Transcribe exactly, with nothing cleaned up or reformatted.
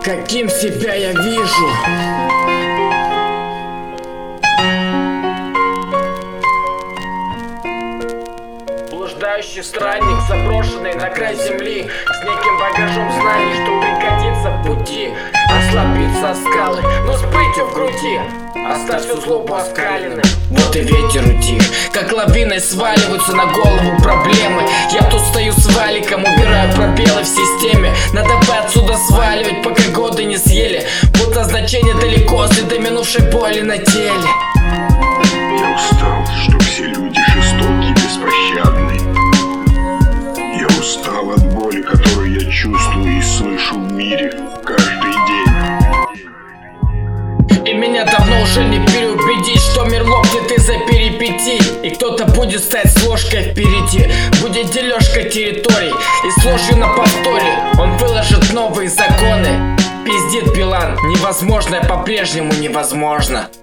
каким себя я вижу. Блуждающий странник, заброшенный на край земли, с неким багажом знаний, что пригодится в пути. Ослабиться от скалы, но с прытью в груди оставь всю злобу оскаленным. Вот и ветер утих, как лавиной сваливаются на голову проблемы. Я тут стою с валиком, убираю пробелы в системе. Надо бы отсюда сваливать, пока годы не съели. Будто значение далеко, следы минувшей боли на теле. Я устал, что все люди жестоки и беспощадны. Я устал от боли, которую я чувствую и слышу в мире каждый день. И меня давно уже не переубедить, что мир лопнет из-за перипетий. И кто-то будет стоять с ложкой впереди, будет дележка территорий, и с ложью на повторе он выложит новые законы. Пиздит Билан, невозможное по-прежнему невозможно.